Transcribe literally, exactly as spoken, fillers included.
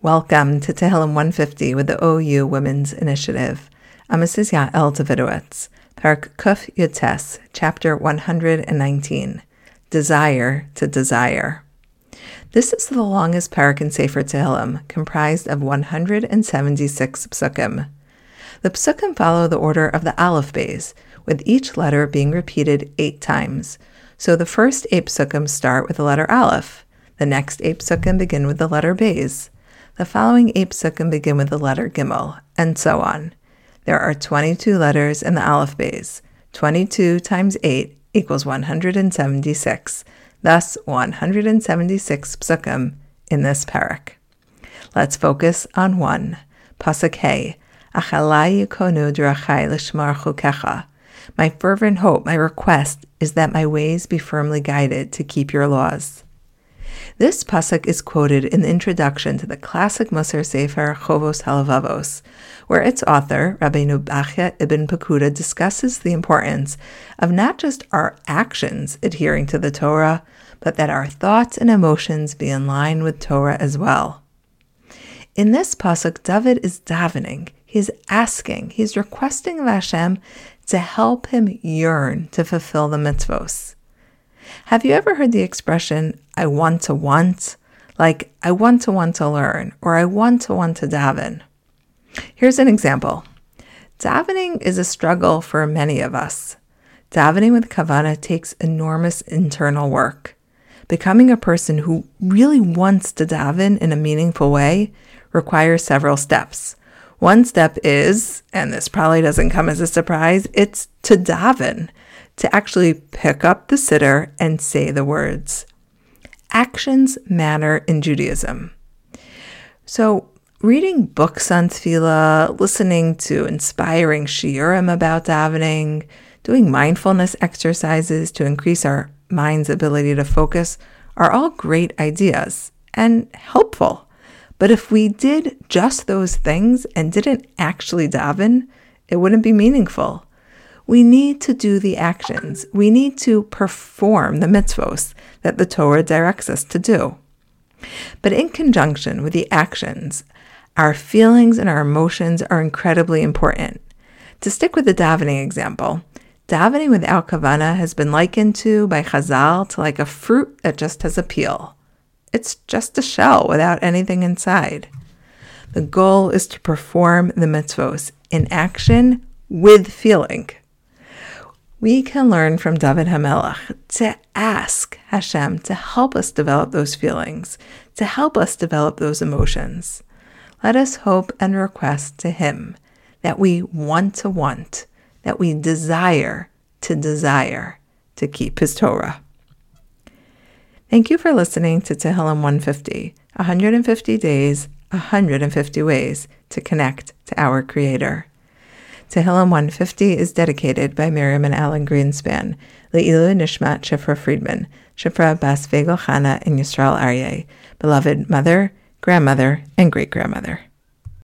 Welcome to Tehillim one fifty with the O U Women's Initiative. I'm Missus Yael Davidowitz, Parak Kuf Yutes, Chapter one hundred nineteen, Desire to Desire. This is the longest parak in Sefer Tehillim, comprised of one hundred seventy-six psukim. The psukim follow the order of the Aleph Beis, with each letter being repeated eight times. So the first eight psukim start with the letter Aleph. The next eight psukim begin with the letter Beis. The following eight psukim begin with the letter Gimel, and so on. There are twenty-two letters in the Aleph Beis. twenty-two times eight equals one hundred seventy-six. Thus, one hundred seventy-six psukim in this parak. Let's focus on one. Pasuk Hey. Achalai yikonu drachai l'shmar chukecha. My fervent hope, my request, is that my ways be firmly guided to keep your laws. This pasuk is quoted in the introduction to the classic Musar Sefer Chovos HaLevavos, where its author, Rabbeinu Bachya ibn Pekuda, discusses the importance of not just our actions adhering to the Torah, but that our thoughts and emotions be in line with Torah as well. In this pasuk, David is davening. He's asking, he's requesting of Hashem to help him yearn to fulfill the mitzvos. Have you ever heard the expression, I want to want? Like, I want to want to learn, or I want to want to daven. Here's an example. Davening is a struggle for many of us. Davening with kavanah takes enormous internal work. Becoming a person who really wants to daven in a meaningful way requires several steps. One step is, and this probably doesn't come as a surprise, it's to daven, to actually pick up the siddur and say the words. Actions matter in Judaism. So reading books on tefillah, listening to inspiring shiurim about davening, doing mindfulness exercises to increase our mind's ability to focus are all great ideas and helpful. But if we did just those things and didn't actually daven, it wouldn't be meaningful. We need to do the actions. We need to perform the mitzvos that the Torah directs us to do. But in conjunction with the actions, our feelings and our emotions are incredibly important. To stick with the davening example, davening without kavanah has been likened to by Chazal to like a fruit that just has a peel. It's just a shell without anything inside. The goal is to perform the mitzvos in action with feeling. We can learn from David HaMelech to ask Hashem to help us develop those feelings, to help us develop those emotions. Let us hope and request to Him that we want to want, that we desire to desire to keep His Torah. Thank you for listening to Tehillim one fifty, one hundred fifty days, one hundred fifty ways to connect to our Creator. Tehillim one fifty is dedicated by Miriam and Alan Greenspan, Le'ilu Nishmat Shifra Friedman, Shifra Bas Vegel Chana, and Yisrael Aryeh, beloved mother, grandmother, and great-grandmother.